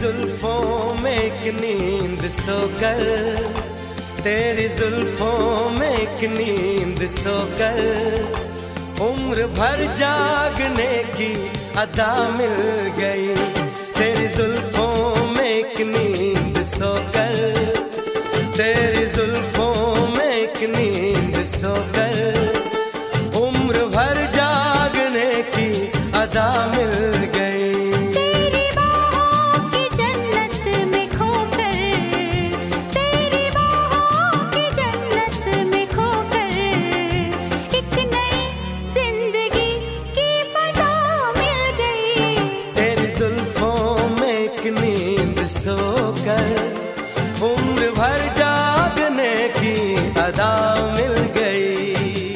जुल्फों में एक नींद सोकर, तेरी जुल्फों में एक नींद सोकर, उम्र भर जागने की अदा मिल गई। तेरी जुल्फों में एक नींद सोकर, तेरी जुल्फों में एक नींद सोकर, उम्र भर जागने की अदा मिल गई। सोकर उम्र भर जागने की अदा मिल गई।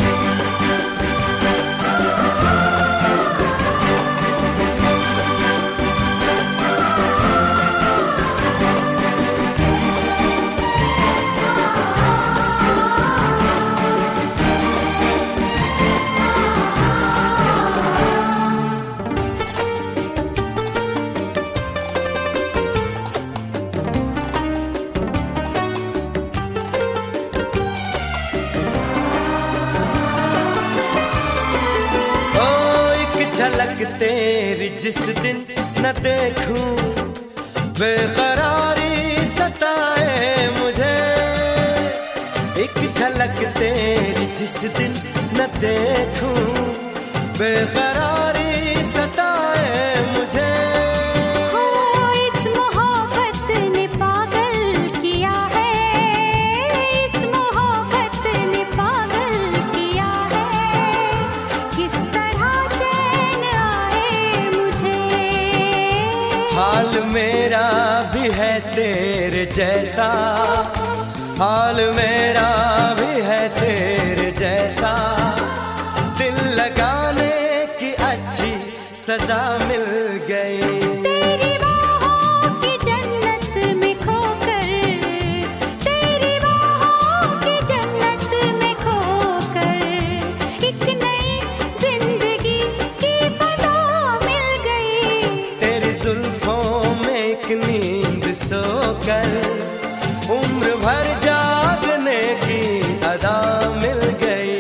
झलक तेरी जिस दिन न देखूं, बेकरारी सताए मुझे। एक झलक तेरी जिस दिन न देखूं, बेकरारी सताए मुझे। हाल मेरा भी है तेरे जैसा, हाल मेरा भी है तेरे जैसा, दिल लगाने की अच्छी सजा मिल गई। तेरी बाहों की जन्नत में खोकर, तेरी बाहों की जन्नत में खोकर, एक नई जिंदगी की फजा मिल गई। तेरी जुल्फों में एक नींद सोकर, उम्र भर जागने की अदा मिल गई।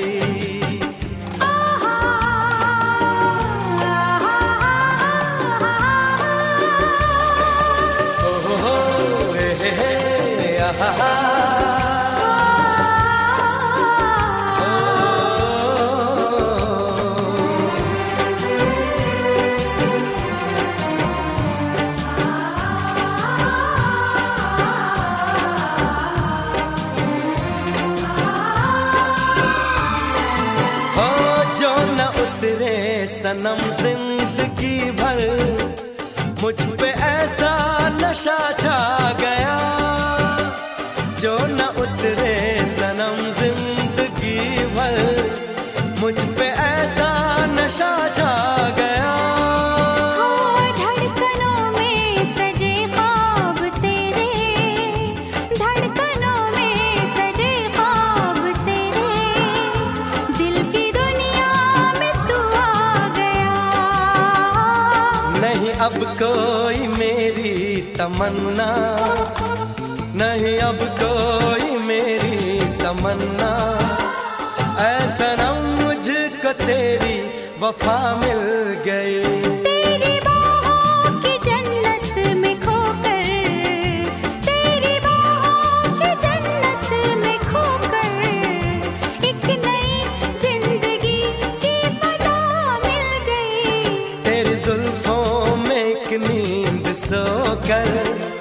जो न उतरे सनम जिंदगी भर, मुझ पे ऐसा नशा छा गया। जो न उतरे सनम जिंदगी भर, मुझ पे ऐसा नशा छा गया। नहीं अब कोई मेरी तमन्ना, नहीं अब कोई मेरी तमन्ना, ऐसा न मुझको तेरी वफा मिल गई। तेरी बाहों की जन्नत में खोकर, तेरी बाहों की जन्नत में खोकर, एक नई जिंदगी की फजा मिल गई। तेरी जुल्फों में एक नींद सोकर,